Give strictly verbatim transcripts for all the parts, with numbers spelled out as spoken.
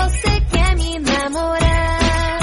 você quer me namorar.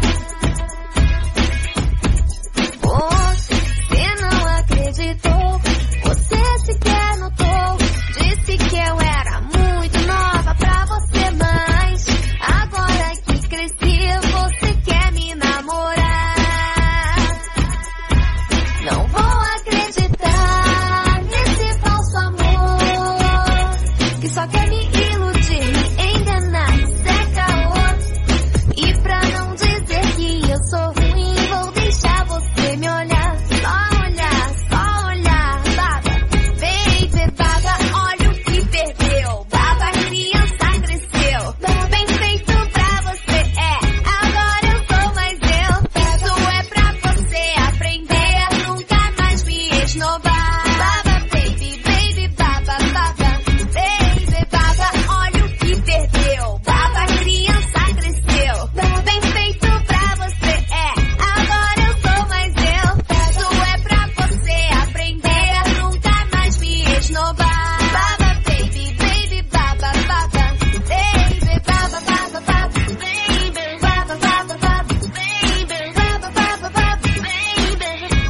Você não acreditou, você sequer notou. Disse que eu era muito nova pra você, mas agora que cresci, você quer me namorar. Não vou acreditar nesse falso amor que só quer me iludir, me enganar, ser caô. E pra não dizer que eu sou ruim, vou deixar você me olhar. Só olhar, só olhar, baba, baby, baba, olha o que perdeu. Baba, criança cresceu, bem feito pra você, é, agora eu sou mais eu. Isso é pra você aprender a nunca mais me esnobar. Baba, baby, baby, baba, baba, baby, baba, olha o que perdeu. Baba, criança cresceu, bem feito pra você, é, agora eu sou mais eu. Isso é pra você aprender a nunca mais me esnobar. Baba, baby, baby, baba, baba, baby, baba, baba, baba, baby, baba, baba, baba, baby, baba, baba, baba, baby,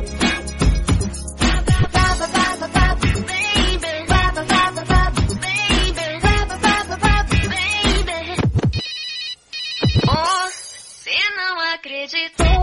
baba, baba, baba, baby, baba, baba, baba, baby, baba, baba, baba, baby. Oh, você não acreditou.